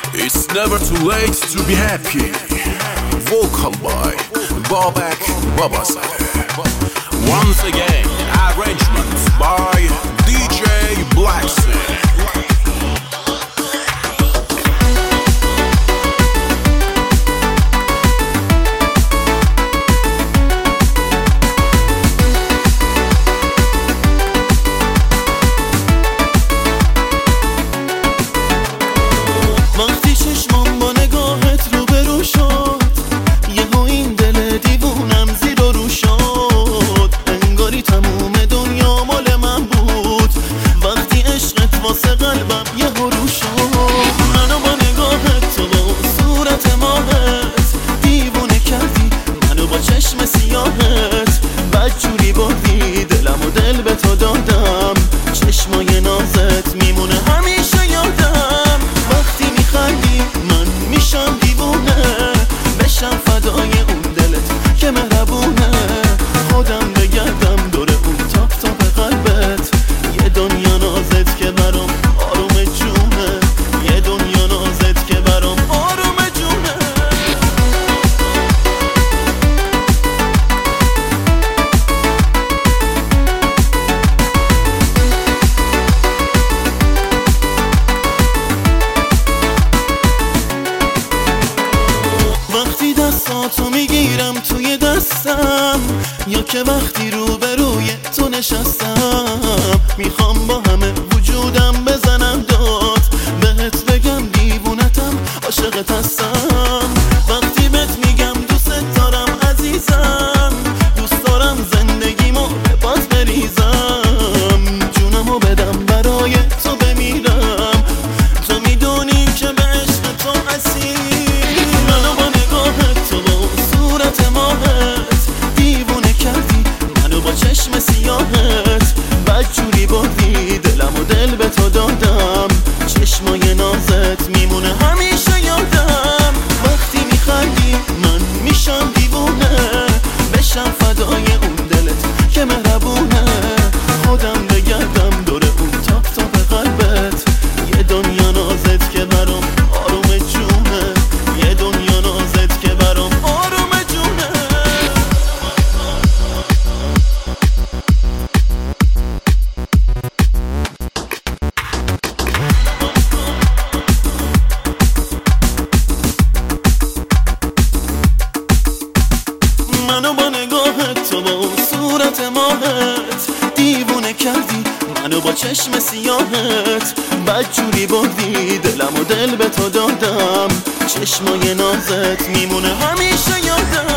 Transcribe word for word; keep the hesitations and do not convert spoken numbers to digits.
It's never too late to be happy. Vocal by Babak Babazadeh. Once again, arrangement by D J Blacksnake. بدجوری بردی دلم و دل به تو دادم، چشمای نازت میمونه همیشه یادم. وقتی میخندی من میشم دیوونه، بشم فدای اون دلت که مهربونه. خودم بگردم دور اون تاپ تاپ قلبت، یه دنیا نازت که برام آروم جونه، یه دنیا نازت که برام آروم جونه. وقتی دستاتو میگیرم توی دستم، یا که وقتی روبروی تو نشستم، میخوام با همه وجودم بزنم داد، بهت بگم دیوونتم عاشقت هستم. وقتی بهت میگم دوست دارم عزیزم، دوست دارم زندگیمو به پات بریزم، جونمو بدم برای تو بمیرم. تو میدونی که به عشق تو اسیر، منو با نگاهت تو با صورت ماهت دیوونه کردی، منو با چشم سیاهت. بدجوری بردی دلم و دل به تو دادم، چشمای نازت میمونه همیشه یادم. وقتی میخندی من میشم دیوونه، بشم فدای اون دلت که مهربونه. خودم بگردم دور اون تاپ تاپ قلبت، یه دنیا نازت که برام آروم جونه، یه دنیا نازت که برام آروم جونه. منو با نگاهت تو با اون صورت ماهت دیوونه کردی، منو با چشم سیاهت. بدجوری بردی دلم و دل به تو دادم، چشمای نازت میمونه همیشه یادم.